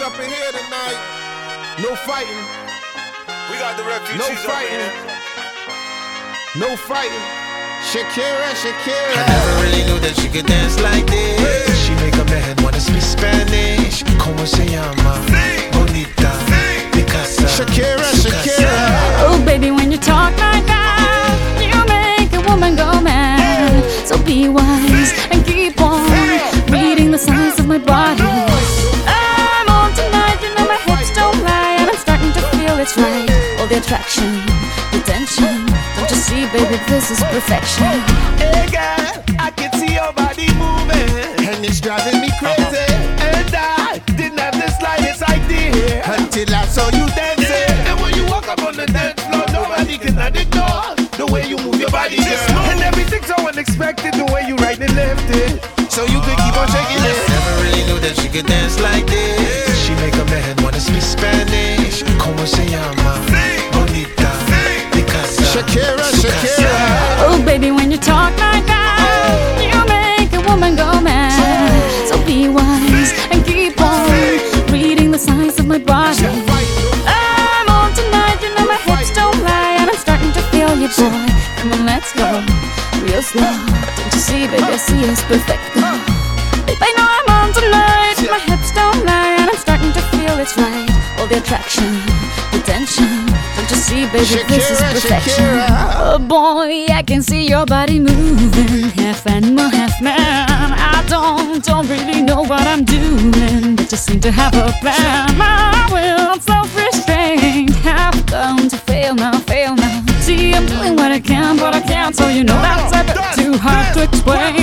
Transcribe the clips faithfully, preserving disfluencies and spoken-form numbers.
up in here tonight. No fighting. We got the refugees. No fighting. No fighting. Shakira, Shakira. I never really knew that she could dance like this. She make a man wanna speak Spanish. Como se llama? Bonita. Picasa. Shakira, Shakira. Oh baby, when you talk like that, you make a woman go mad. So be wise and keep on reading the signs of my body. I'm on tonight, you know my hips don't lie, and I'm starting to feel it's right. All the attraction, the tension. Don't you see, baby, this is perfection. Hey girl, I can see your body moving, And it's driving me crazy. and I didn't have the slightest idea Until I saw you dancing. And when you walk up on the dance floor, nobody can ignore the way you move your body, girl. And everything's so unexpected, the way you right and left it. So you could keep on shaking it. Never really knew that she could dance like this. She make a man wanna speak Spanish. Como se llama? Bonita. Picasa. Shakira, Shakira. Oh baby, when you talk like that, you make a woman go mad. So be wise and keep on reading the signs of my body. I'm on tonight, you know my hips don't lie, and I'm starting to feel you, boy. Come on, let's go, real slow. Don't you see, baby, I see it's perfect. Babe, I know I'm on tonight, my hips don't lie, and I'm starting to feel it's right. All the attraction, the tension. Don't you see, baby, this is Shakira, perfection. Shakira. Oh boy, I can see your body moving, half animal, half man. I don't, don't really know what I'm doing, but just seem to have a plan. My will, self-restraint, have come to fail now, fail now. See, I'm doing what I can, but I can't, so you know that's a bit too hard to explain.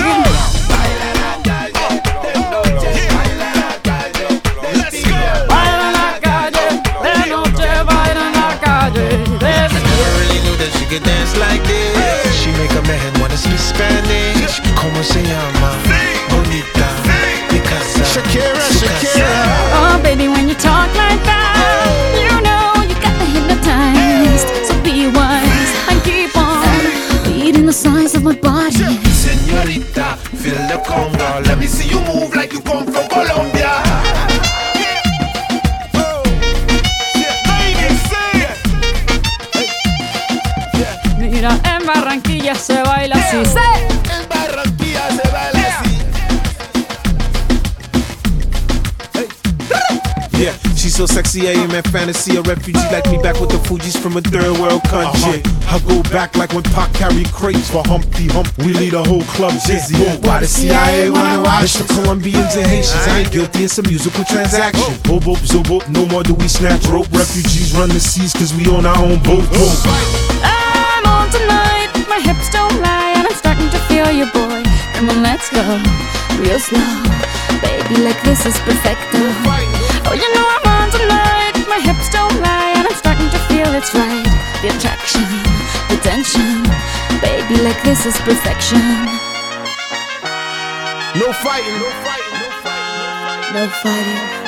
Baila la calle, de noche baila la calle. There's Never really knew that she could dance like this. She make a man wanna speak Spanish. Como se llama? Bonita. Picasa. Shakira, Shakira. Oh, baby, when you talk like that, you know you got me hypnotized. So be wise and keep on reading the signs of my body. Señorita, feel the conga. Let me see you move like you come from Colombia. Mira, en Barranquilla se baila así. ¡Sí! En Barranquilla se baila así. Yeah, she's so sexy, I am in fantasy. A refugee like me back with the Fugees from a third world country. I go back like when Pac carried crates for Humpty Hump. We lead a whole club dizzy. Why the C I A wanna watch the Colombians and Haitians? I ain't guilty, it's a musical transaction. Boop, boop, zo, boop, no more do we snatch rope. Refugees run the seas cause we own our own boat. I'm on tonight, my hips don't lie, and I'm starting to feel you, boy. Come on, let's go, real slow. Baby, like this is perfecto. Oh, you know I'm on tonight, my hips don't lie, and I'm starting to feel it's right. The attraction, the tension. Baby, like this is perfection. No fighting. No fighting. No fighting. No fighting.